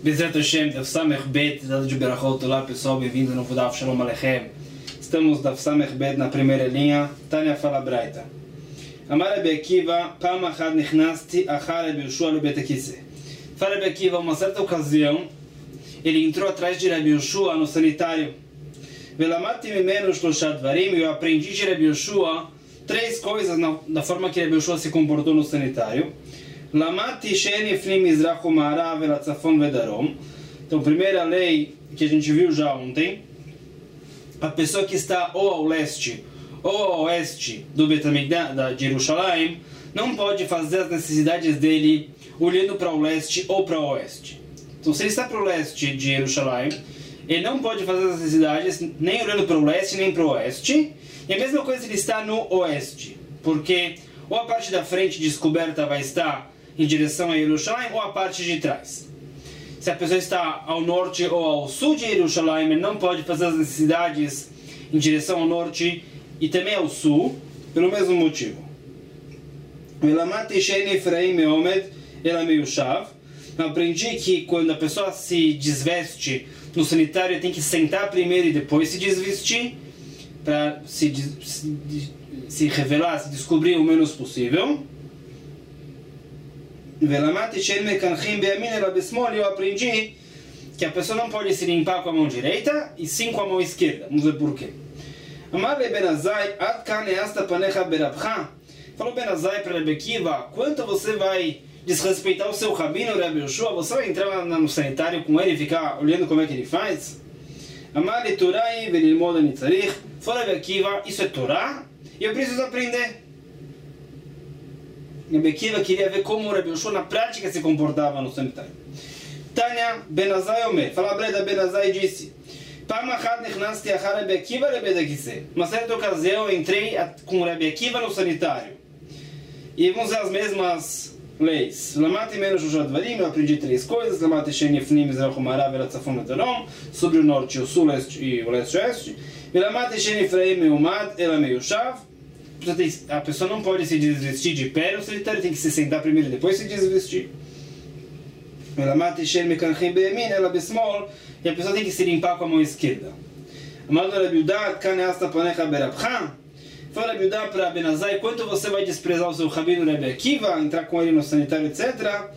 Bezerra Hashem, Daf Samech Bet, dado de Berachot. Olá pessoal, bem-vindos no Daf Shalom Aleichem. Estamos Daf Samech Bet na primeira linha. Tânia fala Braita. Amar Rabi Akiva, Pam Achad Nechnasti Achar Rabi Yoshua Lebet HaKiseh. Fala Rabi Akiva, uma certa ocasião, ele entrou atrás de Rabi Yoshua no sanitário. Velamati Mimenu Shlosha Dvarim, eu aprendi de Rabi Yoshua três coisas da forma que Rabi Yoshua se comportou no sanitário. Lamati She'en Yefnim Mizrach u'Ma'arav Velatzafon Vedarom. Então, primeira lei que a gente viu já ontem, a pessoa que está ou ao leste ou ao oeste do Bet HaMikdash de Jerusalém não pode fazer as necessidades dele olhando para o leste ou para o oeste. Então, se ele está para o leste de Jerusalém, ele não pode fazer as necessidades nem olhando para o leste nem para o oeste. E a mesma coisa se ele está no oeste, porque ou a parte da frente descoberta vai estar em direção a Jerusalém ou a parte de trás. Se a pessoa está ao norte ou ao sul de Jerusalém, ele não pode fazer as necessidades em direção ao norte e também ao sul, pelo mesmo motivo. Aprendi que quando a pessoa se desveste no sanitário, tem que sentar primeiro e depois se desvestir, para se revelar, se descobrir o menos possível. Eu aprendi que a pessoa não pode se limpar com a mão direita e sim com a mão esquerda. Vamos ver por quê. Falou Ben Azai para Rabi Akiva: quanto você vai desrespeitar o seu rabino Rabi Yoshua? Você vai entrar no sanitário com ele e ficar olhando como é que ele faz? Falou Rabi Akiva: isso é Torá e eu preciso aprender. Rabi Akiva queria ver como o Rabi Yoshua na prática se comportava no sanitário. Tânia, Ben Azai Omer, fala a Breda, Ben Azai disse: uma certa ocasião eu entrei com o Rabi Akiva no sanitário. E vamos ver as mesmas leis. Eu aprendi três coisas: sobre o norte, o sul e o leste-oeste. A pessoa não pode se desvestir de pé no sanitário, tem que se sentar primeiro e depois se desvestir. E a pessoa tem que se limpar com a mão esquerda. Fala Rabi Yudá para Ben Azai: quanto você vai desprezar o seu rabino Rabi Akiva, entrar com ele no sanitário, etc.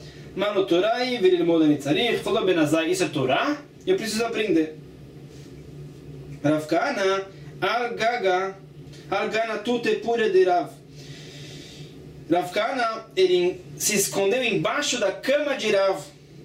Falou Ben Azai: isso é Torá, eu preciso aprender. Rav Kahana Al-Gana Tute Pure de Rav. Rav Kahana, ele se escondeu embaixo da cama de Rav.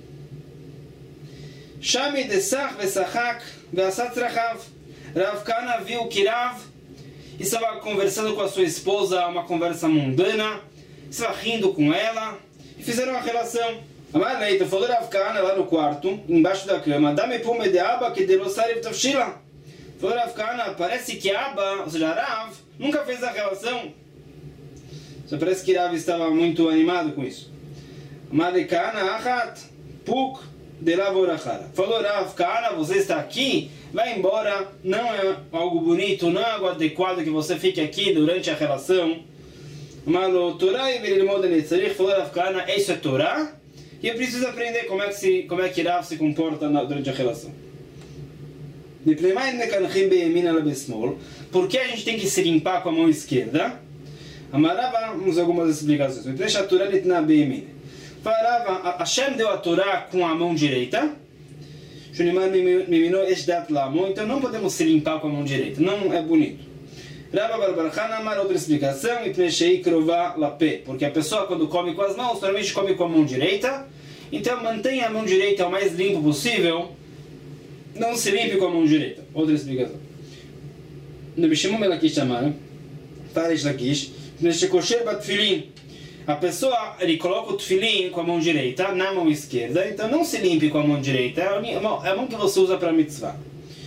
Shami Desach Vesachak Veasat Rachav. Rav Kahana viu que Rav estava conversando com a sua esposa, uma conversa mundana, estava rindo com ela e fizeram uma relação. Amarleita falou Rav Kahana lá no quarto, embaixo da cama: Dame pume de aba que de losari tafshila. Falou Rav Kahana: parece que Abba, ou seja, Rav, nunca fez a relação. Só parece que Rav estava muito animado com isso. Amar Kahana achat puk de lavorachara. Falou Rav Kahana: você está aqui, vai embora, não é algo bonito, não é algo adequado que você fique aqui durante a relação. Malo Torá e Verilmoda Netzarich. Falou Rav Kahana: isso é Torá e eu preciso aprender como é que Rav se comporta durante a relação. Por que a gente tem que se limpar com a mão esquerda? Amarava, vamos algumas explicações. Hashem deu a Torá com a mão direita. Então não podemos se limpar com a mão direita, não é bonito. Outra explicação: porque a pessoa, quando come com as mãos, normalmente come com a mão direita. Então mantenha a mão direita o mais limpo possível, não se limpe com a mão direita. Outra explicação: a pessoa, ele coloca o tefilin com a mão direita na mão esquerda, então não se limpe com a mão direita, é a mão que você usa para a mitzvah.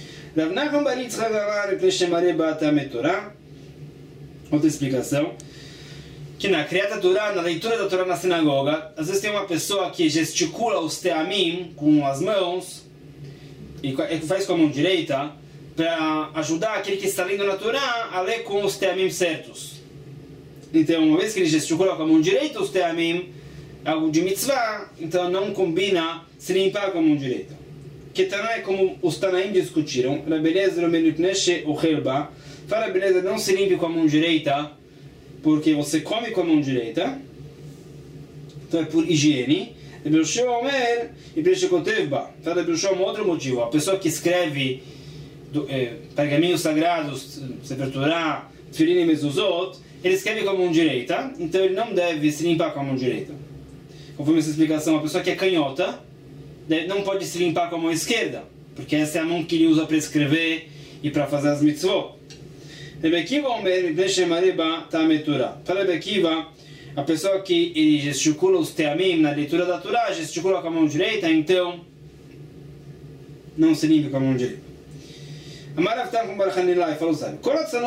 Outra explicação: que na criada Torá, na leitura da Torá na sinagoga, às vezes tem uma pessoa que gesticula os teamim com as mãos e faz com a mão direita para ajudar aquele que está lendo na Torá a ler com os teamim certos. Então, uma vez que ele gesticula com a mão direita os teamim, algo de mitzvah, então não combina se limpar com a mão direita. Que Taná é como os Tanaim discutiram, a beleza do menipneshe o helba, fala a beleza, não se limpe com a mão direita, porque você come com a mão direita, então é por higiene. E Birushó Omer, e Breshekotevba, fala Birushó um outro motivo, a pessoa que escreve pergaminhos sagrados, Sefer Torah, Tfilim e Mezuzot, ele escreve com a mão direita, então ele não deve se limpar com a mão direita. Conforme essa explicação, a pessoa que é canhota não pode se limpar com a mão esquerda, porque essa é a mão que ele usa para escrever e para fazer as mitzvot. Rebekiva Omer, Beshemariba, Tametura. Fala Rebekiva, a pessoa que ele gesticula os teamim na leitura da Torá, gesticula com a mão direita, então não se limpe com a mão direita. Amaravtan com Barachanilai falou sabe,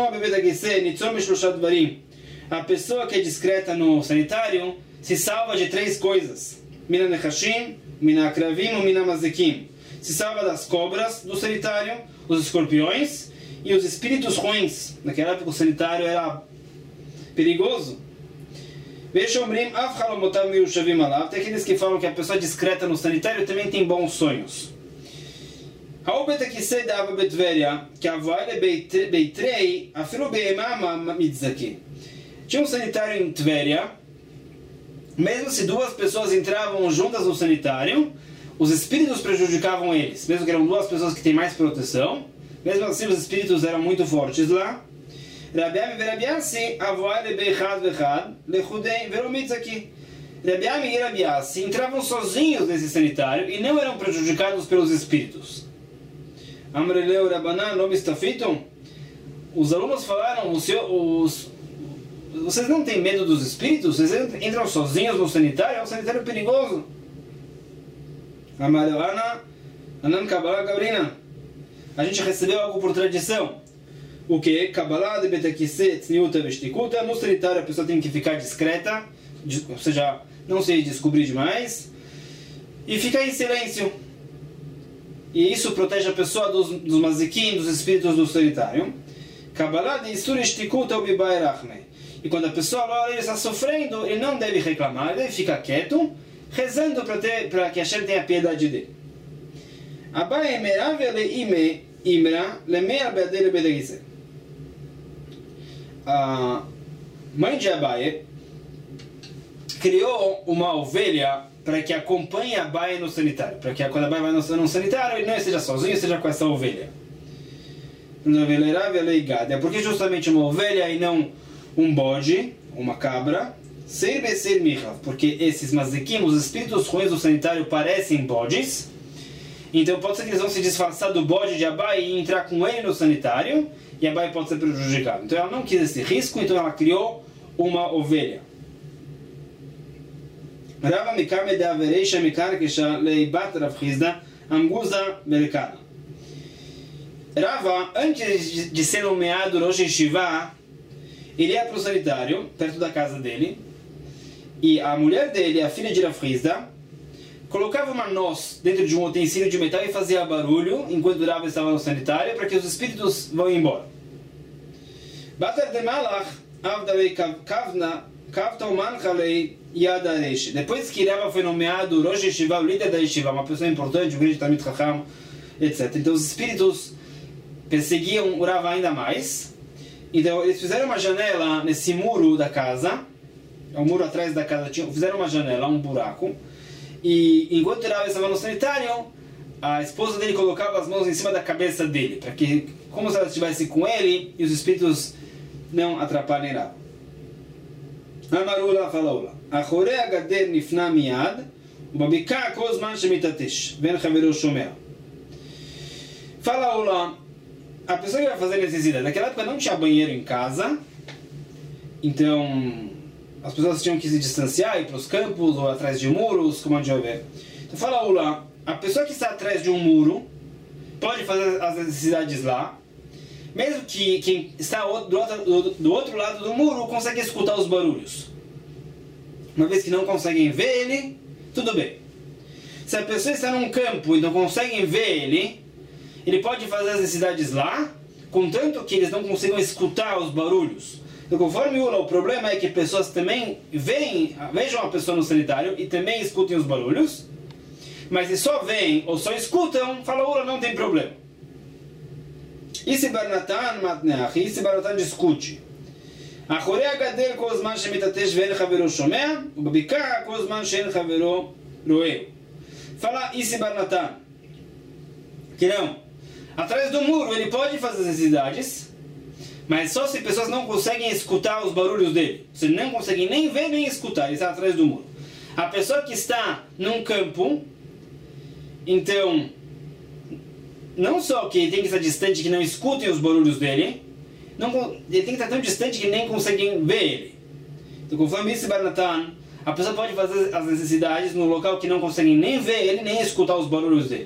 a pessoa que é discreta no sanitário se salva de 3 coisas: Mina Nechashim, Mina Akravim ou Mina Mazekim. Se salva das cobras do sanitário, os escorpiões e os espíritos ruins. Naquela época o sanitário era perigoso. Tem aqueles que falam que a pessoa discreta no sanitário também tem bons sonhos. Tinha um sanitário em Tveria. Mesmo se 2 pessoas entravam juntas no sanitário, os espíritos prejudicavam eles. Mesmo que eram 2 pessoas que têm mais proteção, mesmo assim os espíritos eram muito fortes lá. Rabiami e Rabiassi entravam sozinhos nesse sanitário e não eram prejudicados pelos espíritos. Amreleu Rabanan não estafitam? Os alunos falaram, vocês não têm medo dos espíritos? Vocês entram sozinhos no sanitário? É um sanitário perigoso. Amarelana Anan Kabbalah Gabrina. A gente recebeu algo por tradição. O que? Kabbalah de Betakise Tzniuta Vestikuta. No sanitário a pessoa tem que ficar discreta, ou seja, não se descobrir demais, e ficar em silêncio. E isso protege a pessoa dos mazikim, dos espíritos do sanitário. Kabbalah de Isur Vestikuta Ubibai Rachme. E quando a pessoa olha, ele está sofrendo, ele não deve reclamar, ele deve ficar quieto, rezando para que Hashem tenha piedade dele. Abai Merave Leime Imra Lemea Beadele Bedegize. A mãe de Abai criou uma ovelha para que acompanhe Abai no sanitário, para que quando Abai vai no sanitário ele não esteja sozinho, esteja com essa ovelha. Porque justamente uma ovelha e não um bode, uma cabra, porque esses mazekim, os espíritos ruins do sanitário parecem bodes, então pode ser que eles vão se disfarçar do bode de Abai e entrar com ele no sanitário, e Abai pode ser prejudicado. Então ela não quis esse risco, então ela criou uma ovelha. Rava Mikame de Avereisha Mikarkesha Leibat Rav Chizda Amguza Belkana. Rava, antes de ser nomeado Rosh Yeshiva, ele ia para o sanitário, perto da casa dele, e a mulher dele, a filha de Rav Chizda, colocava uma noz dentro de um utensílio de metal e fazia barulho enquanto Rava estava no sanitário para que os espíritos vão embora. Batar de Malach, Avdalei Kavna, Kavta Umanchalei Yadaresh. Depois que Rava foi nomeado Rosh Yeshiva, o líder da Yeshiva, uma pessoa importante, um grande Talmid Chacham, etc. Então os espíritos perseguiam o Rava ainda mais. Então eles fizeram uma janela nesse muro da casa, o muro atrás da casa, fizeram uma janela, um buraco, e enquanto Rava estava no sanitário, a esposa dele colocava as mãos em cima da cabeça dele, para que, como se ela estivesse com ele, e os espíritos não atrapalhem Rava. Amarula falaula, Achorei agader nifna miad, ubabika kozman shemitatesh, ven chaveru shomea. Falaula, a pessoa que vai fazer necessidade, naquela época não tinha banheiro em casa, então as pessoas tinham que se distanciar, ir para os campos ou atrás de muros, como a gente vai ver. Então fala lá, a pessoa que está atrás de um muro pode fazer as necessidades lá, mesmo que quem está do outro lado do muro consegue escutar os barulhos. Uma vez que não conseguem ver ele, tudo bem. Se a pessoa está num campo e não conseguem ver ele pode fazer as necessidades lá, contanto que eles não consigam escutar os barulhos. Então, conforme o problema é que pessoas também vejam a pessoa no sanitário e também escutem os barulhos, mas se só veem ou só escutam, fala Ula, não tem problema. E se Barnatan matneach, e se Barnatan discute. Achorei agadel כל הזמן שמתעטש ואין חברו שומע, ובבקעה כל הזמן שאין חברו רואה. Fala e se Barnatan, que não, atrás do muro ele pode fazer as necessidades, mas só se pessoas não conseguem escutar os barulhos dele. Você não consegue nem ver nem escutar, ele está atrás do muro. A pessoa que está num campo, então, não só que ele tem que estar distante que não escutem os barulhos dele, ele tem que estar tão distante que nem conseguem ver ele. Então, conforme isso, Barnatan, a pessoa pode fazer as necessidades no local que não conseguem nem ver ele, nem escutar os barulhos dele.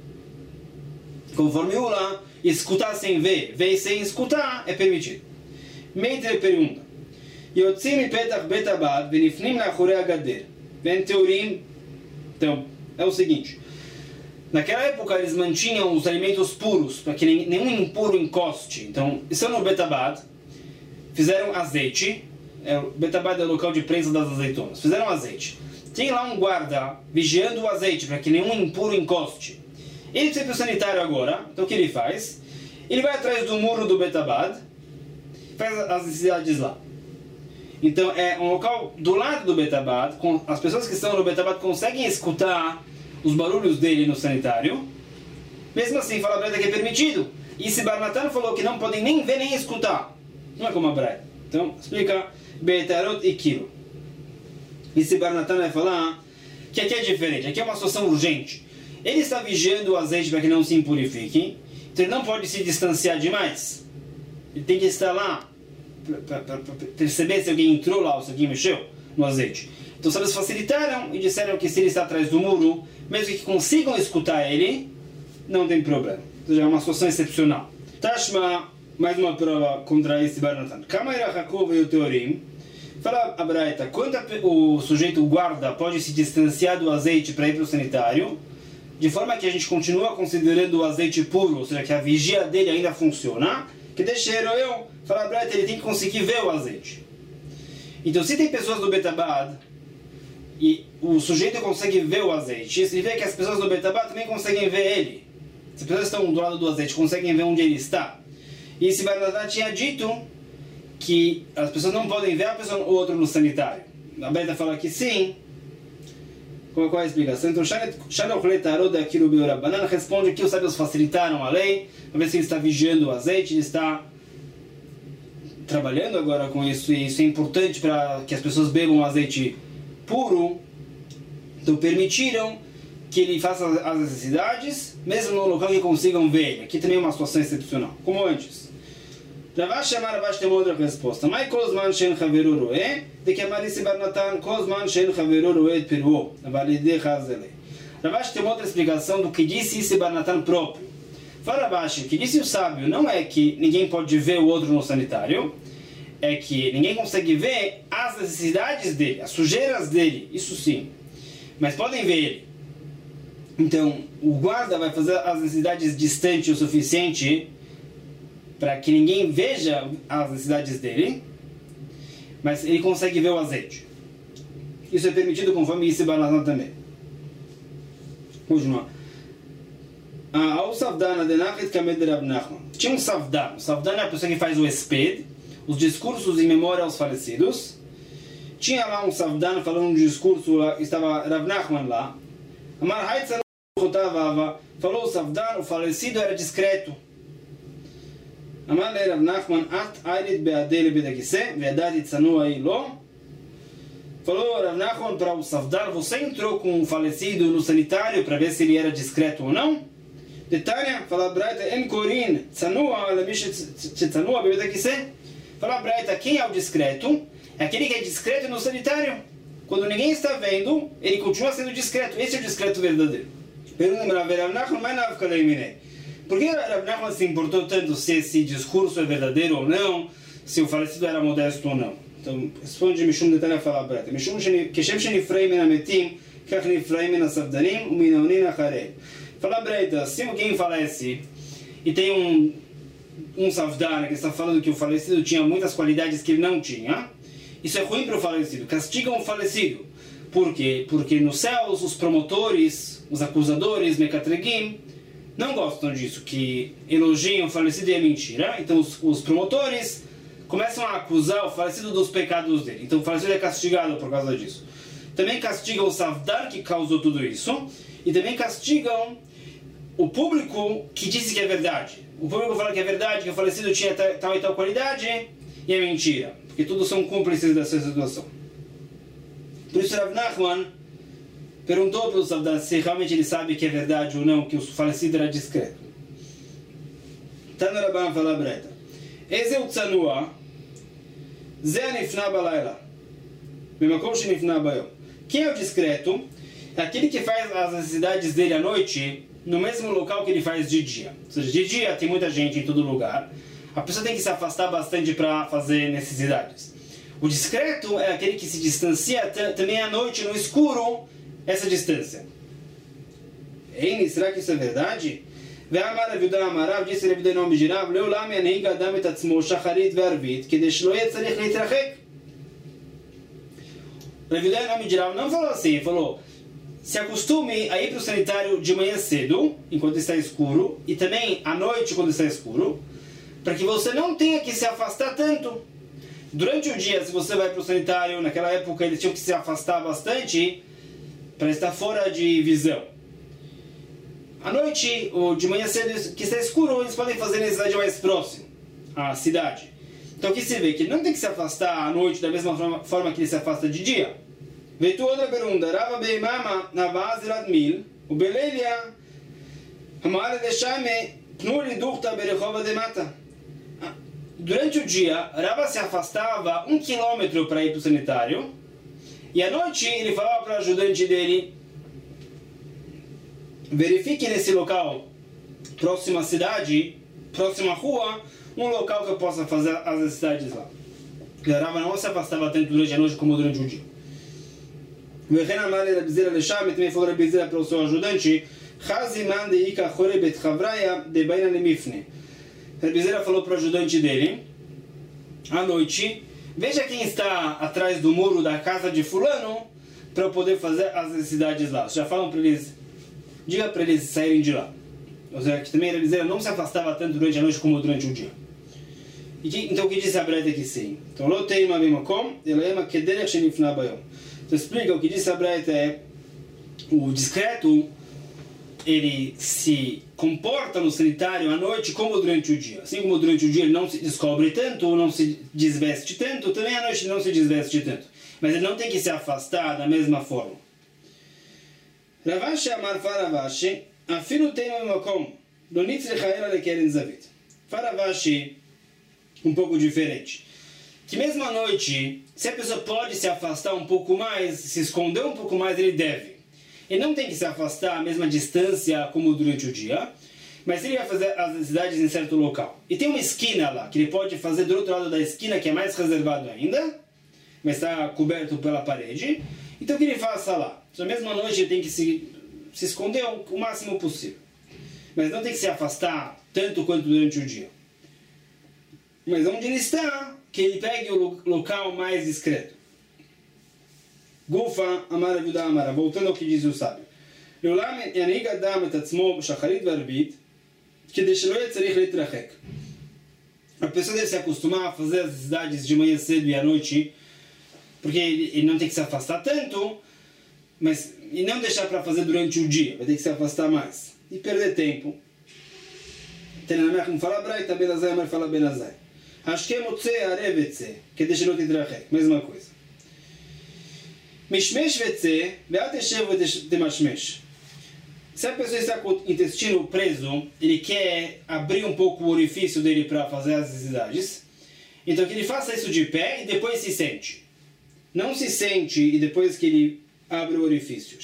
Conforme Ula, escutar sem ver, ver sem escutar, é permitido. Meitre pergunta. Yotzim mipetach bet abad venifnim lachorei agader. Vem teorim. Então, é o seguinte. Naquela época eles mantinham os alimentos puros, para que nenhum impuro encoste. Então, estão no Betabad, fizeram azeite. O Betabad é o local de prensa das azeitonas. Fizeram azeite. Tem lá um guarda vigiando o azeite, para que nenhum impuro encoste. Ele precisa ir para o sanitário agora, então o que ele faz? Ele vai atrás do muro do Betabad, faz as necessidades lá. Então é um local do lado do Betabad, as pessoas que estão no Betabad conseguem escutar os barulhos dele no sanitário. Mesmo assim, fala a Braita que é permitido. E se Barnatan falou que não podem nem ver nem escutar, não é como a Braita. Então explica Betarot e Kilo. E se Barnatan vai falar que aqui é diferente, aqui é uma situação urgente. Ele está vigiando o azeite para que não se impurifique, então ele não pode se distanciar demais. Ele tem que estar lá para perceber se alguém entrou lá ou se alguém mexeu no azeite. Então os sábios facilitaram e disseram que se ele está atrás do muro, mesmo que consigam escutar ele, não tem problema. Ou seja, é uma situação excepcional. Tashma, mais uma prova contra esse Barnatan. Kamaira Hakov e o Teorim. Fala a Braita, quando o sujeito guarda pode se distanciar do azeite para ir para o sanitário, de forma que a gente continua considerando o azeite puro, ou seja, que a vigia dele ainda funciona, que deixaram eu, fala a Braita, ele tem que conseguir ver o azeite. Então, se tem pessoas do Betabad e o sujeito consegue ver o azeite, significa que as pessoas do Betabad também conseguem ver ele. Se as pessoas estão do lado do azeite, conseguem ver onde ele está. E esse Barnatan tinha dito que as pessoas não podem ver a pessoa ou outro no sanitário. A Braita fala que sim. Qual é a explicação? Então, Banana responde que os sábios facilitaram a lei, para ver se ele está vigiando o azeite, ele está trabalhando agora com isso, e isso é importante para que as pessoas bebam azeite puro. Então, permitiram que ele faça as necessidades, mesmo no local que consigam ver ele. Aqui também é uma situação excepcional, como antes. Ravash chamar Ravash tem uma outra resposta. Mas Kozman Shen Chaveru Roe, de que Amarisi Barnatan, Kozman Shen Chaveru Roe Peruo, Avalide Hazele. Ravash tem uma outra explicação do que disse esse Barnatan próprio. Fala Ravash, o que disse o sábio não é que ninguém pode ver o outro no sanitário, é que ninguém consegue ver as necessidades dele, as sujeiras dele, isso sim. Mas podem ver ele. Então, o guarda vai fazer as necessidades distante o suficiente para que ninguém veja as necessidades dele, mas ele consegue ver o azeite. Isso é permitido conforme esse Barnatan também. Continua. Ao Savdana de Nachit Kamed Rav Nachman. Tinha um Savdan. O Savdan é a pessoa que faz o esped, os discursos em memória aos falecidos. Tinha lá um Savdan falando um discurso, estava Rav Nachman lá. Amar Haitzan falou o Savdan, o falecido era discreto. Amar le Rav Nachman, at ailit beadele bedagise, vedade tzanua ilo. Falou Rav Nachman para o Savdan, você entrou com o falecido no sanitário para ver se ele era discreto ou não? Detalhe, fala Braita, en korin tzanua lemish tzanua bedagise. Fala Braita, quem é o discreto? É aquele que é discreto no sanitário. Quando ninguém está vendo, ele continua sendo discreto. Esse é o discreto verdadeiro. Pergunta para Rav Nachman, mas não fica leiminei. Por que Rav Nachman se importou tanto se esse discurso é verdadeiro ou não, se o falecido era modesto ou não? Então, responde Mishum Detalha fala Braita. Mishum Keshem Shenifrei min hametim, kach nifrei min hasavdanim, umin onin acharei. Fala Braita, se alguém falece e tem um Savdana que está falando que o falecido tinha muitas qualidades que ele não tinha, isso é ruim para o falecido, castigam o falecido. Por quê? Porque nos céus os promotores, os acusadores, Mekatregim, não gostam disso, que elogiam o falecido e é mentira. Então os promotores começam a acusar o falecido dos pecados dele. Então o falecido é castigado por causa disso. Também castigam o Savdar que causou tudo isso. E também castigam o público que disse que é verdade. O público fala que é verdade, que o falecido tinha tal e tal qualidade, e é mentira. Porque todos são cúmplices dessa situação. Por isso Rav Nachman perguntou para o Savdar se realmente ele sabe que é verdade ou não, que o falecido era discreto. Tana Rabban fala breta. Eze o tzanua, ze anifna balayla, bemakom shenifna bayom. Quem é o discreto? É aquele que faz as necessidades dele à noite no mesmo local que ele faz de dia. Ou seja, de dia tem muita gente em todo lugar. A pessoa tem que se afastar bastante para fazer necessidades. O discreto é aquele que se distancia também à noite, no escuro, essa distância. Ei, será que isso é verdade? Ve'amar Rav Amarav, disse Rav Yudah em nome de Rav, Leolam yanhig adam et atzmo shacharit ve'arvit, kidei shelo yeh tzarich litrachek. Rav Yudah em nome de Rav não falou assim, ele falou: se acostume a ir para o sanitário de manhã cedo, enquanto está escuro, e também à noite, quando está escuro, para que você não tenha que se afastar tanto. Durante o dia, se você vai para o sanitário, naquela época eles tinham que se afastar bastante para estar fora de visão. À noite, ou de manhã cedo, que está escuro, eles podem fazer necessidade mais próximo à cidade. Então aqui se vê que ele não tem que se afastar à noite da mesma forma que ele se afasta de dia. Veio outra pergunta. Rava beimama na vazirat mil, o belelia, amar deixame pnuri duchta berechova de mata. Durante o dia, Rava se afastava 1 quilômetro para ir para o sanitário, e à noite ele falava para o ajudante dele: verifique nesse local, próximo à cidade, próximo à rua, um local que eu possa fazer as necessidades lá. E Rava não se afastava tanto durante a noite como durante o dia. וכן אמר לרבי לשם, את מאיפה רבי זירא para o seu ajudante, חזי מאן דאיכא חורא בית חבריא דביינה למפנה. Rabi Zera falou para o ajudante dele, à noite: veja quem está atrás do muro da casa de fulano, para eu poder fazer as necessidades lá. Já falam para eles, diga para eles saírem de lá. Ou seja, que também Rabi Zera não se afastava tanto durante a noite como durante o dia. Então o que disse a Braita aqui sim? Então, lo teima bimakom, elaema kederech shenifna bayom. Então explica, o que disse a Braita é: o discreto, ele se comporta no sanitário à noite como durante o dia. Assim como durante o dia ele não se descobre tanto, ou não se desveste tanto, também à noite ele não se desveste tanto. Mas ele não tem que se afastar da mesma forma. Ravashi amar faravashi, afinu teima bimakom, lo nitzrich ela lekeren zavit. Faravashi, um pouco diferente. Que mesmo à noite, se a pessoa pode se afastar um pouco mais, se esconder um pouco mais, ele deve. Ele não tem que se afastar a mesma distância como durante o dia, mas ele vai fazer as necessidades em certo local. E tem uma esquina lá, que ele pode fazer do outro lado da esquina, que é mais reservado ainda, mas está coberto pela parede. Então que ele faça lá. Só mesmo à noite ele tem que se esconder o máximo possível. Mas não tem que se afastar tanto quanto durante o dia. Mas onde ele está, que ele pegue o local mais discreto. Gufa amara Yudah amara, voltando ao que diz o sábio. Leolam yanhig adam et atzmo shacharit ve'arvit, kedei shelo yeh tzarich litrachek. A pessoa deve se acostumar a fazer as necessidades de manhã cedo e à noite, porque ele não tem que se afastar tanto, mas e não deixar para fazer durante o dia, vai ter que se afastar mais e perder tempo. Tenamech fala Braita, Benazai Amar fala Benazai. Ashkem otze arev etze, kedei shelo titrachek. Mesma coisa. Mishmesh vetze, ve'at eshev ve'temashmesh. Se a pessoa está com o intestino preso, ele quer abrir um pouco o orifício dele para fazer as necessidades, então que ele faça isso de pé e depois se sente. Não se sente e depois que ele abre o orifício.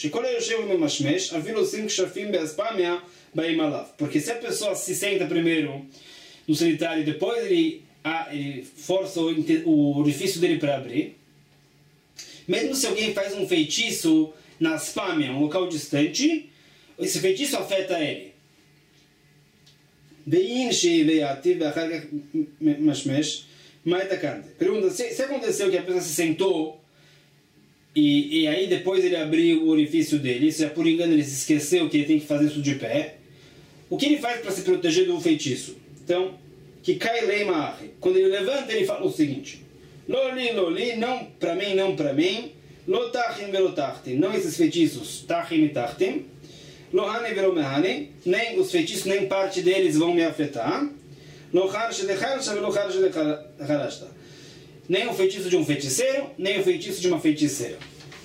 Porque se a pessoa se senta primeiro no sanitário e depois ele força o orifício dele para abrir, mesmo se alguém faz um feitiço na spámia, um local distante, esse feitiço afeta ele. Veinshi veiati ve'achar mashmesh ma'etakante. Pergunta, se aconteceu que a pessoa se sentou e aí depois ele abriu o orifício dele, se por engano ele se esqueceu que ele tem que fazer isso de pé, o que ele faz para se proteger do feitiço? Então, que cai leima. Quando ele levanta, ele fala o seguinte: Loli, não para mim, não para mim. Lotachim velotachtim, não esses feitiços, tachim e tachtim. Lohane velomehane, nem os feitiços, nem parte deles vão me afetar. Locharshe de charsha velocharshe de charashta. Nem o feitiço de um feiticeiro, nem o feitiço de uma feiticeira.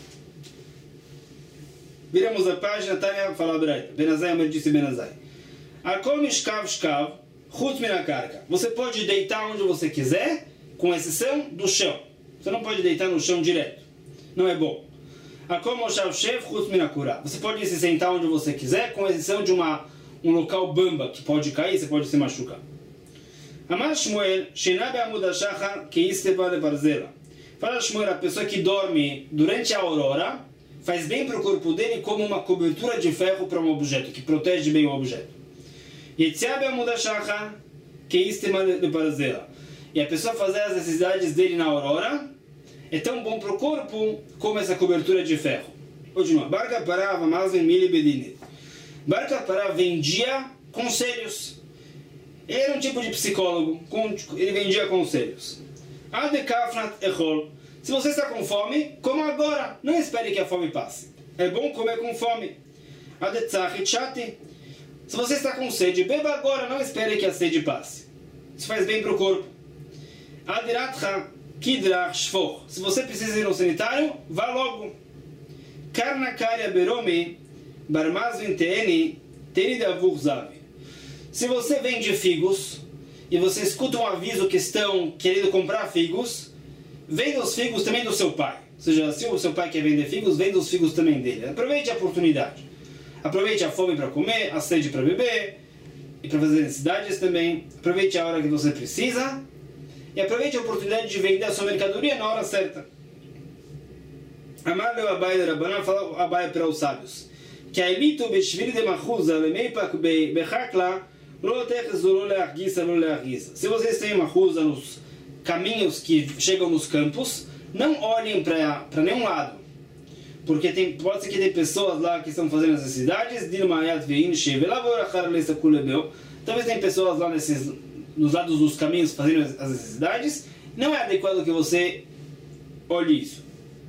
Viramos a página, Tânia fala Braita. Benazai, Amar disse Benazai. Akol mishkav shkav, chutz min hakarka. Você pode deitar onde você quiser, com exceção do chão. Você não pode deitar no chão direto. Não é bom. Akol moshav shev, chutz min hakura. Você pode se sentar onde você quiser, com exceção de um local bamba que pode cair, você pode se machucar. Amar Shmuel, Shená be'amud hashachar ke'isteva lebarzela. Fala Shmuel, a pessoa que dorme durante a aurora faz bem para o corpo dele como uma cobertura de ferro para um objeto, que protege bem o objeto. Yetzia be'amud hashachar ke'isteva lebarzela. E a pessoa fazer as necessidades dele na aurora é tão bom para o corpo como essa cobertura de ferro. Continua. Bar Kappara v'mazven mili bedinit. Bar Kappara vendia conselhos. Ele era um tipo de psicólogo, ele vendia conselhos. Ade kafnat echol. Se você está com fome, coma agora. Não espere que a fome passe. É bom comer com fome. Ade tzachit shati. Se você está com sede, beba agora. Não espere que a sede passe. Isso faz bem para o corpo. Ade ratcha kidrach shfoch. Se você precisa ir ao sanitário, vá logo. Karna karya berome barmazvin teeni teni davur zavi. Se você vende figos e você escuta um aviso que estão querendo comprar figos, venda os figos também do seu pai. Ou seja, se o seu pai quer vender figos, venda os figos também dele. Aproveite a oportunidade. Aproveite a fome para comer, a sede para beber e para fazer necessidades também. Aproveite a hora que você precisa e aproveite a oportunidade de vender a sua mercadoria na hora certa. Amar leu Abai de Rabbanan, fala Abai para os sábios. Que a elito beshvil de machuza lemeipak bechakla. Se vocês têm uma rusa nos caminhos que chegam nos campos, não olhem para nenhum lado, porque pode ser que tem pessoas lá que estão fazendo as necessidades. Talvez tem pessoas lá nos lados dos caminhos fazendo as necessidades. Não é adequado que você olhe isso.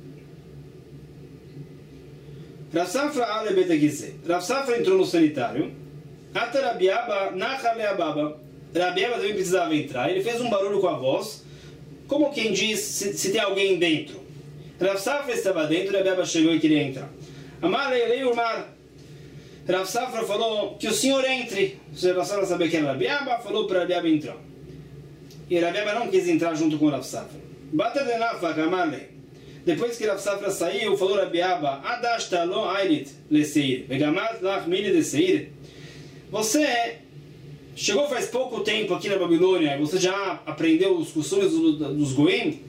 Rav Safra entrou no sanitário. Até Rabiaba, Nachaleababa. Rabiaba também precisava entrar. Ele fez um barulho com a voz, como quem diz se tem alguém dentro. Rav Safra estava dentro, Rabiaba chegou e queria entrar. Amalei Urmar. Rav Safra falou que o senhor entre. Você passou a saber que era Rabiaba, falou para Rabiaba entrar. E Rabiaba não quis entrar junto com Rav Safra. Bata de Nafak, Amalei. Depois que Rav Safra saiu, falou Rabiaba: Adashta lo ailit leseir, vegamat lach mili de seir. Você chegou faz pouco tempo aqui na Babilônia e você já aprendeu os costumes dos Goim?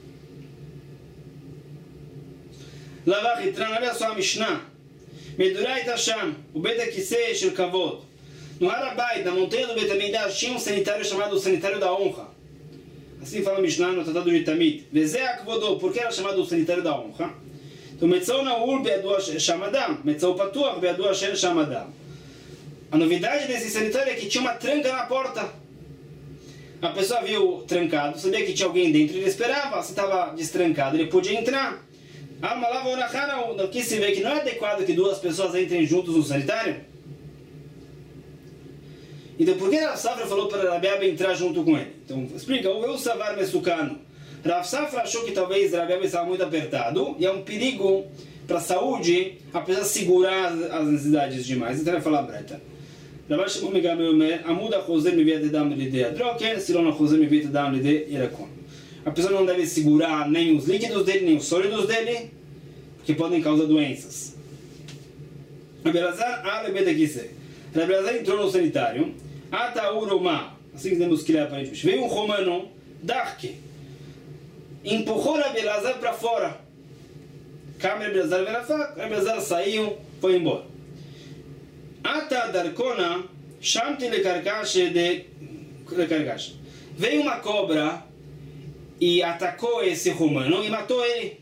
Lavach Itran, olha só a Mishnah. Medurai Tasham, o Bet HaKisei Shel Kavod. No Harabait, na montanha do Bet HaMikdash, tinha um sanitário chamado o Sanitário da Honra. Assim fala a Mishnah no Tratado de Tamid. Vezeh HaKvodô, por que era chamado o Sanitário da Honra? Então, Metzau Naul Be'adu Shamadam, Metzau Patuach Be'adu Asher Shamadam. A novidade desse sanitário é que tinha uma tranca na porta. A pessoa viu trancado, sabia que tinha alguém dentro, ele esperava. Se estava destrancado, ele podia entrar. Aqui se vê que não é adequado que duas pessoas entrem juntos no sanitário. Então por que Rav Safra falou para Rabiaba entrar junto com ele? Então explica, o Savar Mesukano. Rav Safra achou que talvez Rabiaba estava muito apertado e é um perigo para a saúde a pessoa segurar as necessidades demais. Então ele vai falar Breta. רבה שמעון מגמליאל אומר, עמוד החוזר מביא את הדם לידי הדרו, כן, סילון החוזר מביא את הדם לידי ירקון. A pessoa não deve segurar nem os líquidos dele, nem os sólidos dele, que podem causar doenças. Rabi Elazar, Ale Bet HaKisei. Rabi Elazar entrou no sanitário. Atauroma, assim que temos que ler aparentemente. Veio um romano, Darke, empurrou Rabi Elazar para fora. Rabi Elazar saiu, foi embora. Ata Darkona Shamti lekarkash de lekarkash. Veio uma cobra e atacou esse romano e matou ele.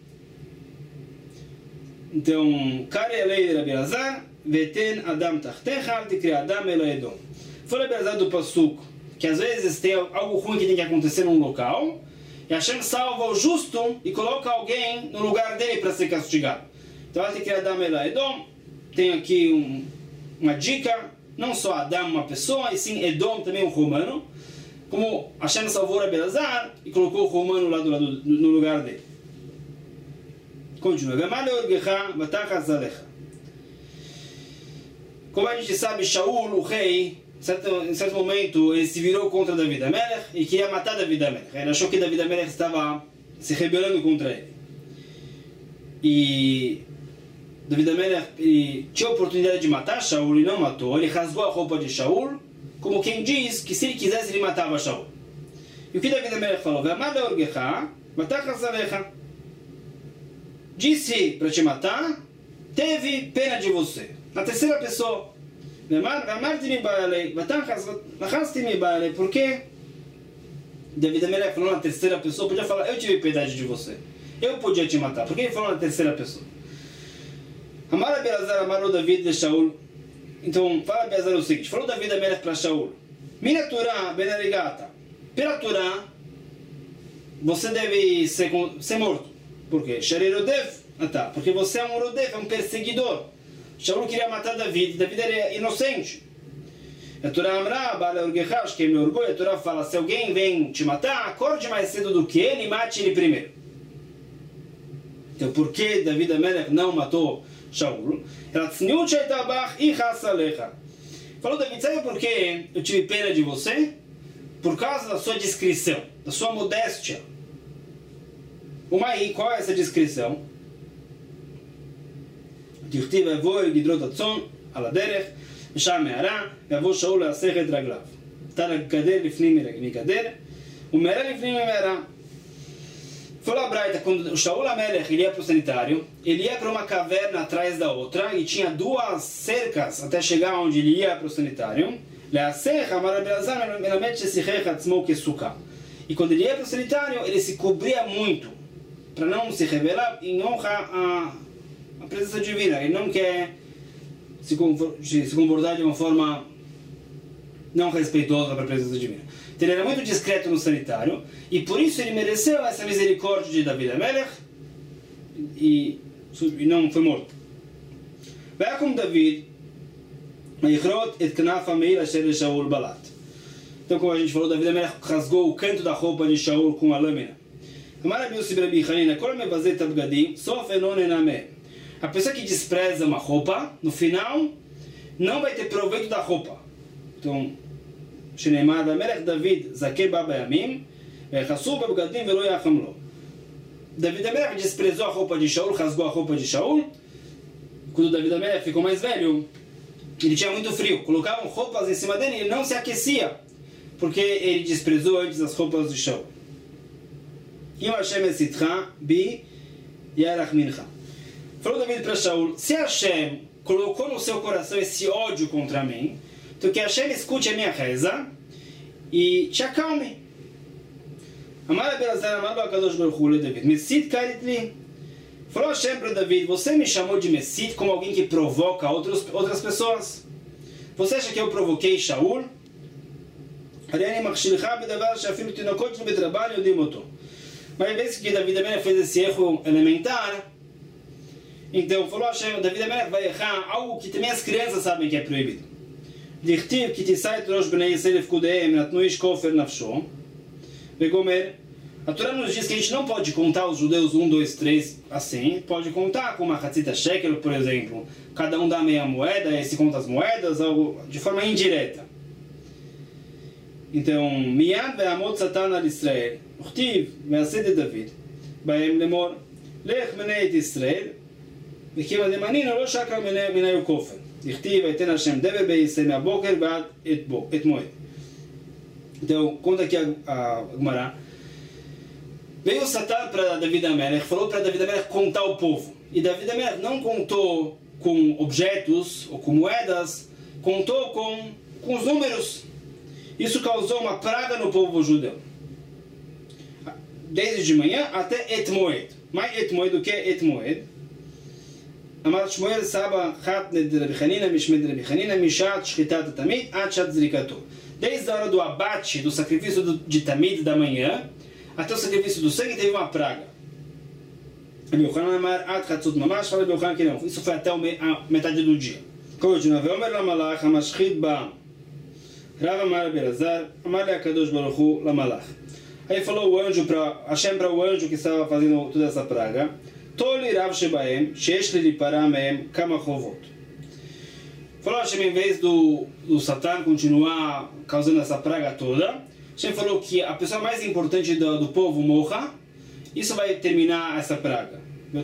Então, Kare lei de Rabi Elazar, Veten Adam Tartecha, de criar Adam Eloedom. Foi Rabi Elazar do Passuco, que às vezes tem algo ruim que tem que acontecer num local, e Hashem salva o justo e coloca alguém no lugar dele para ser castigado. Então, ela tem que criar Adam Eloedom. Tem aqui uma dica, não só Adam, uma pessoa, e sim Edom, também um romano. Como Hashem salvou Rabi Elazar e colocou o romano lá no lugar dele. Continua. Como a gente sabe, Shaul, o rei, em certo momento, ele se virou contra David Amelech e queria matar David Amelech. Ele achou que David Amelech estava se rebelando contra ele. E David Amelech tinha a oportunidade de matar Shaul e não matou. Ele rasgou a roupa de Shaul, como quem diz que se ele quisesse, ele matava Shaul. E o que David Amelech falou? Disse para te matar, teve pena de você. Na terceira pessoa. Por quê? David Amelech falou na terceira pessoa, podia falar, eu tive piedade de você. Eu podia te matar. Por que ele falou na terceira pessoa? Amar Rabi Elazar, amar David de Shaul. Então, fala Rabi Elazar o seguinte, falou David Amelech para Shaul. Mina Torá benarigata. Pela Torá, você deve ser morto. Por quê? Porque você é um rodef, é um perseguidor. Shaul queria matar David, David era inocente. A Torá Amra, Bala Urgechash, que é meu orgulho, a Torá fala, se alguém vem te matar, acorde mais cedo do que ele e mate ele primeiro. Então, por que David Amelech não matou Shaul? Falou David, sabe por que eu tive pena de você? Por causa da sua discrição, da sua modéstia. Qual é essa discrição? תכתיב ויבוא אל גדרות הצאן על הדרך בשעה מערה ויבוא שאול להסך את רגליו תן הגדר לפנים מגדר ומערה לפנים ממערה. Falou a Braita, quando o Shaul Amelech ia para o sanitário, ele ia para uma caverna atrás da outra e tinha duas cercas até chegar onde ele ia para o sanitário. E quando ele ia para o sanitário, ele se cobria muito para não se revelar em honra a presença divina. Ele não quer se comportar de uma forma não respeitosa para a presença divina. Então ele era muito discreto no sanitário e por isso ele mereceu essa misericórdia de David Amelech e não foi morto. Vai como David então, como a gente falou, David Amelech rasgou o canto da roupa de Shaul com a lâmina. A pessoa que despreza uma roupa, no final, não vai ter proveito da roupa. Então, שנאמר, והמלך דוד זכה בה בימים, ויחסו בבגדים ולא יחם לו. David Amelech desprezou a roupa de Shaul, rasgou a roupa de Shaul. Quando David Amelech ficou mais velho, ele tinha muito frio. Colocavam roupas em cima dele e ele não se aquecia, porque ele desprezou antes as roupas de Shaul. Im Hashem esitcha bi yarach mincha. Falou David para Shaul, se Hashem colocou no seu coração esse ódio contra mim, então que Hashem escute a minha reza e te acalme. Amar Rabi Elazar, amar Bakadosh Baruch Hu, David, Mesit karit li. Falou Hashem para David, você me chamou de Mesit como alguém que provoca outras pessoas. Você acha que eu provoquei Shaul? Ariani machshilcha bedavar sheafilu tinokot betraban yodim oto. Mas em vez que David Amelech fez esse erro elementar, então falou Hashem, David Amelech vai errar algo que também as crianças sabem que é proibido. דכתיב כי תישא את ראש בני ישראל לפקודיהם נתנו איש כופר נפשו וגומר. A Torá nos diz que a gente não pode contar os judeus 1, 2, 3 assim, pode contar com uma hatzita shekel, por exemplo, cada um dá meia moeda e se conta as moedas, algo de forma indireta. Então, miyad ve'amot satan al Israel וכתיב מעשה דוד בהם לאמור לך מנה את ישראל וכיוון דמנינו לא שקר מנהו כופר דכתיב ויתן השם דבר בישראל מהבוקר ועד את מועד. Então, conta aqui a Gemara. Veio Satã para David Amelech, falou para David Amelech contar o povo. E David Amelech não contou com objetos ou com moedas, contou com com os números. Isso causou uma praga no povo judeu. Desde de manhã até Et Moed. Mais Et Moed do que Et Moed. אמר שמואל סבא חתנה דרבי חנינא משמי דרבי חנינא משעת שחיטת התמיד עד שעת זריקתו. Desde a hora do abate, do sacrifício de Tamid da manhã, até o sacrifício do sangue, teve uma praga. Isso foi até a metade do dia. Continua. Veomer lamalach hamashchit ba'am. Rav amar Belazar, amar le HaKadosh Baruch Hu lamalach. Aí falou o anjo para Hashem, para o anjo que estava fazendo toda essa praga. Toli Rav Shebaem, shesh li liparah mehem kama chovot. Falou Hashem, em vez do Satan continuar causando essa praga toda, Hashem falou que a pessoa mais importante do povo morra, isso vai terminar essa praga.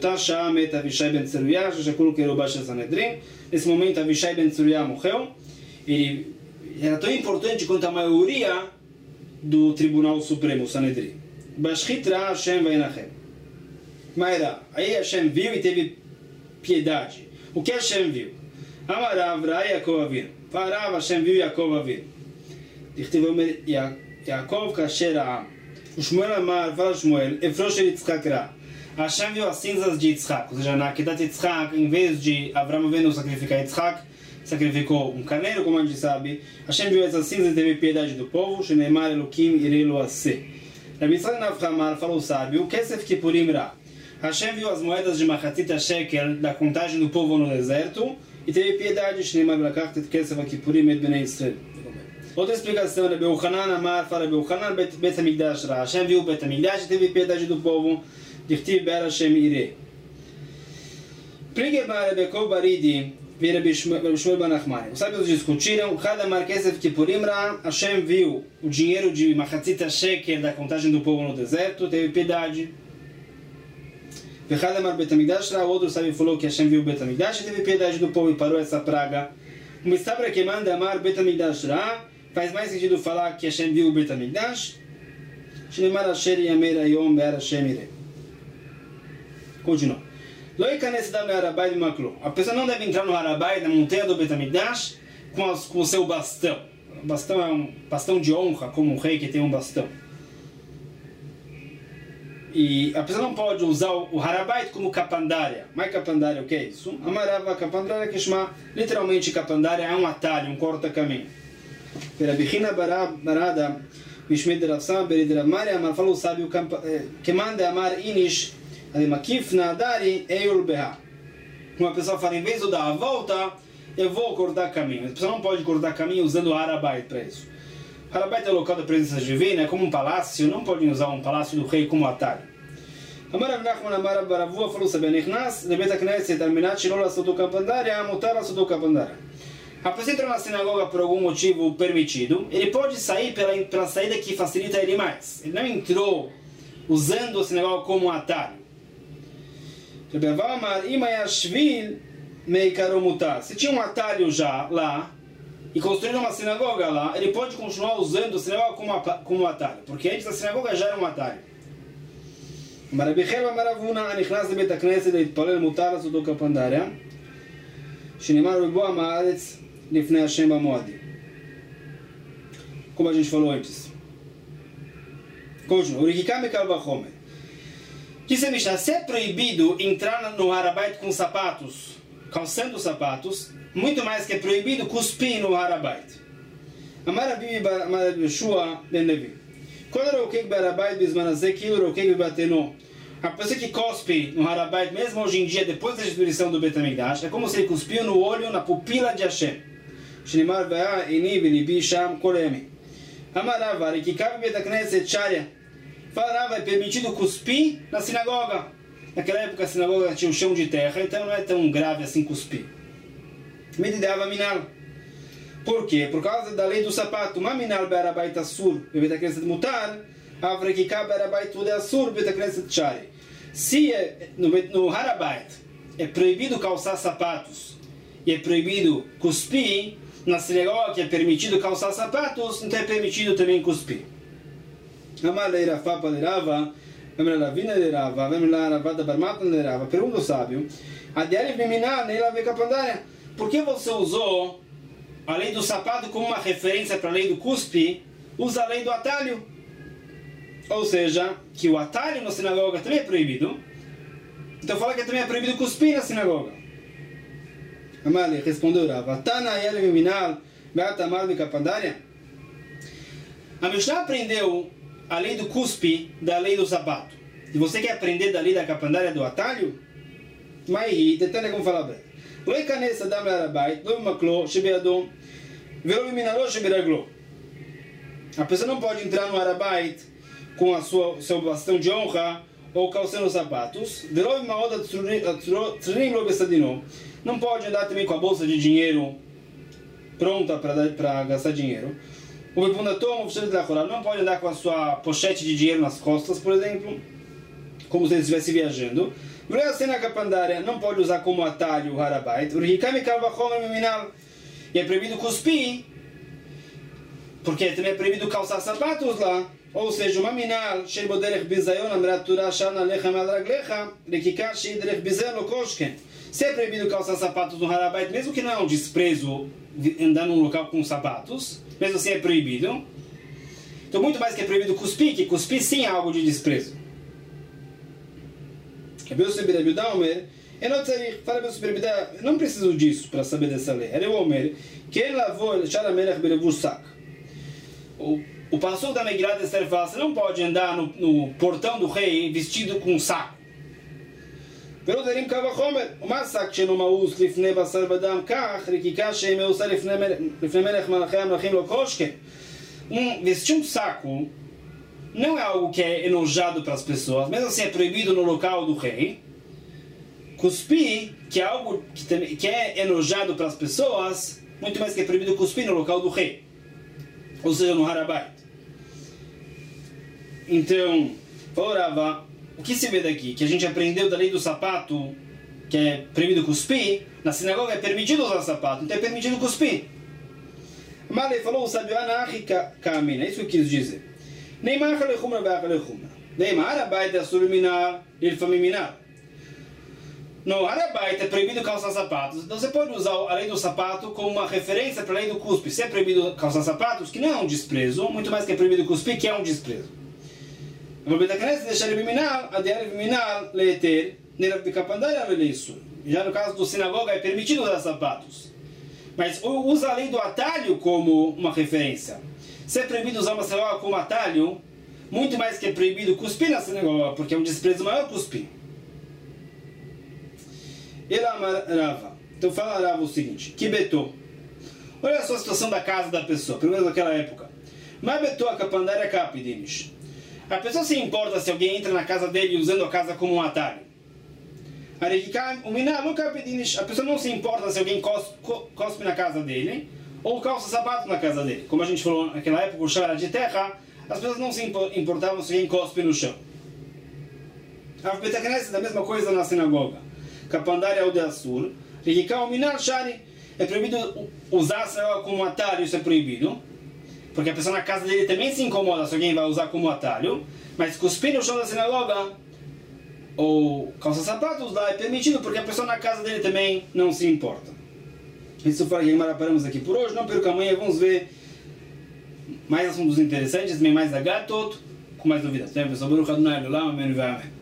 Nesse momento, Avishai ben Tzruya morreu. Ele era tão importante quanto a maioria do Tribunal Supremo, Sanedrim. Bashchitra Hashem vainachem. Maira, aí Hashem viu e teve piedade. O que Hashem viu? Amarav Rai Yaakov Avinu. Farav Hashem viu Yaakov Avinu. Dichtiv Omer Yaakov kasher ha'am. O Shmuel Amar, fala Shmuel, Efrosh el Yitzchak Ra. Hashem viu as cinzas de Yitzchak. Ou seja, na Kedat Yitzchak, em vez de Avraham Avinu sacrificar Yitzchak, sacrificou um carneiro, como a gente sabe. Hashem viu essas cinzas e teve piedade do povo. Sheneimar Elokim irelo ase. Rabbi Yitzchak Naframar falou sábio, Kesef Kippurim Ra. Hashem viu as moedas de Machatzit Shekel da contagem do povo no deserto e teve piedade. Sheneimar Belakachtet Kesef Kippurim et Bnei Israel. Outra explicação, Rabbi Yochanan Amar fala, Rabbi Yochanan Bet HaMikdash Ra. Hashem viu Bet HaMikdash e teve piedade do povo. Dichtiv Be'er Hashem Ireh. Pligue Bar Rabbi Yaakov Baridi e Rabbi Shmuel ben Nachmani. Os sábios discutiram, Cada Mar Kesef Kippurim Ra. Hashem viu o dinheiro de Machatzit Shekel da contagem do povo no deserto, teve piedade. Vechad Amar Bet HaMikdash Ra. O outro sábio falou que Hashem viu Bet HaMikdash e teve piedade do povo e parou essa praga. O Mistabra que manda Amar Bet HaMikdash Ra. Faz mais sentido falar que Hashem viu o Bet HaMikdash. Shneimar Asher Yamer Ayom Be'er Hashem Ireh. Continua. Lo ikanes dam le'Harabait b'maklo. A pessoa não deve entrar no Harabait, na montanha do Bet HaMikdash, com o seu bastão. O bastão é um bastão de honra, como um rei que tem um bastão. E a pessoa não pode usar o Harabait como capandária. Mas capandária, o que é isso? Amarava capandária que chama, literalmente capandária, é um atalho, um corta-caminho. Perabichina barada, Mishmed Rav Sama, Berid Rav Maria, Amar falou sábio, que manda Amar Inish, Makif Nadari Eyul Beha. Uma pessoa fala, em vez de eu dar a volta, eu vou cortar caminho. A pessoa não pode cortar caminho usando o Harabait para isso. Harabait é o local da presença divina, é como um palácio, não pode usar um palácio do rei como atalho. Amar Rav Nachman Amar Rav Baravua falou sábio, Nichnas lebet hakneset al menat shelo lasoto kapandaria, mutar lasoto kapandaria. A pessoa entrou na sinagoga por algum motivo permitido, ele pode sair pela saída que facilita ele mais. Ele não entrou usando a sinagoga como um atalho. Se tinha um atalho já lá e construíram uma sinagoga lá, ele pode continuar usando a sinagoga como um atalho, porque antes a sinagoga já era um atalho. Como a gente falou antes. Continua. Disse a Mishnah, se é proibido entrar no Harabait com sapatos, calçando sapatos, muito mais que é proibido cuspir no Harabait. Amar Abibi Amar Yeshua ben Levi. Quando era o que Harabait bismanazé, aquilo era o que bateno. A pessoa que cospe no Harabait, mesmo hoje em dia, depois da destruição do Bet HaMikdash, é como se ele cuspiu no olho, na pupila de Hashem. Shnimar ve'a ini v'libi sham kolemi. Amar Avar, que cabe Bet HaKnesset Sharia. Falava, é permitido cuspir na sinagoga. Naquela época a sinagoga tinha um chão de terra, então não é tão grave assim cuspir. Medidava minal. Por quê? Por causa da lei do sapato. Ma minal be'arabait asur, be'bet HaKnesset mutar, avre que cabe be'arabait tudo é asur, be'bet HaKnesset shari. Se no Harabait é proibido calçar sapatos e é proibido cuspir, na sinagoga que é permitido calçar sapatos, então é permitido também cuspir. Amar leirafá palerava, vem lá vina leirava, vem lá ravada barmata leirava. Pergunta o sábio: a diária feminina nela vê capandária. Por que você usou a lei do sapato como uma referência para a lei do cuspe, usa a lei do atalho. Ou seja, que o atalho na sinagoga também é proibido. Então fala que também é proibido cuspir na sinagoga. Amali respondeu Rava, Tana yale miminal, beata mal kapandaria. A Mishnah aprendeu a lei do cuspe da lei do sapato. E você quer aprender da lei da kapandaria do atalho? Mas tentando como falar bem. Lo ikanes adam le'arabait, lo bimaklo shebeadom, velo biminalo sheberaglo. A pessoa não pode entrar no arabait com a seu bastão de honra ou calçando os sapatos. Velo bimaod atzrim lo besadino. Não pode andar também com a bolsa de dinheiro pronta para gastar dinheiro. O não pode andar com a sua pochete de dinheiro nas costas, por exemplo, como se ele estivesse viajando. Não pode usar como atalho o harabait. E é proibido cuspir, porque também é proibido calçar sapatos lá. Ou seja, uma minal, se é proibido calçar sapatos no harabait, mesmo que não é um desprezo andar num local com sapatos, mesmo assim é proibido. Então, muito mais que é proibido cuspir, que cuspir sim é algo de desprezo. Eu não preciso disso para saber dessa lei. O pastor da Megillat Esther fala, você não pode andar no portão do rei vestido com um saco. Vestir um saco não é algo que é enojado para as pessoas, mesmo assim é proibido no local do rei. Cuspir, que é algo que é enojado para as pessoas, muito mais que é proibido cuspir no local do rei, ou seja, no harabait. Então, orava, o que se vê daqui? Que a gente aprendeu da lei do sapato, que é proibido cuspir. Na sinagoga é permitido usar sapato, então é permitido cuspir. Mas ele falou, o sábio anárquica camina, é isso que eu quis dizer. Neymar calechumra vai calechumra. Neymar harabait é surminar, ele famiminar. No harabait é proibido calçar sapatos, então você pode usar a lei do sapato como uma referência para a lei do cuspe. Se é proibido calçar sapatos, que não é um desprezo, muito mais que é proibido cuspir, que é um desprezo. Já no caso do sinagoga é permitido usar sapatos, mas usa a lei do atalho como uma referência. Se é proibido usar uma sinagoga como atalho, muito mais que é proibido cuspir na sinagoga, porque é um desprezo maior cuspir. Então fala Rava o seguinte, que betou. Olha só a situação da casa da pessoa, pelo menos naquela época. Mas betou a kapandaria kapidimish. A pessoa se importa se alguém entra na casa dele usando a casa como um atalho. A pessoa não se importa se alguém cospe na casa dele ou calça sapato na casa dele. Como a gente falou naquela época, o chão era de terra, as pessoas não se importavam se alguém cospe no chão. A Betacneset é a mesma coisa na sinagoga. Kapandaria ou de Assur. É proibido usar a sinagoga como atalho, isso é proibido. Porque a pessoa na casa dele também se incomoda se alguém vai usar como atalho. Mas cuspir no chão da sinagoga ou calçar sapatos lá é permitido, porque a pessoa na casa dele também não se importa. Isso foi que paramos aqui por hoje. Não perca amanhã, vamos ver mais assuntos interessantes, mais da Gatot, com mais novidades. Pessoal, Baruch Adonai Olam, amém.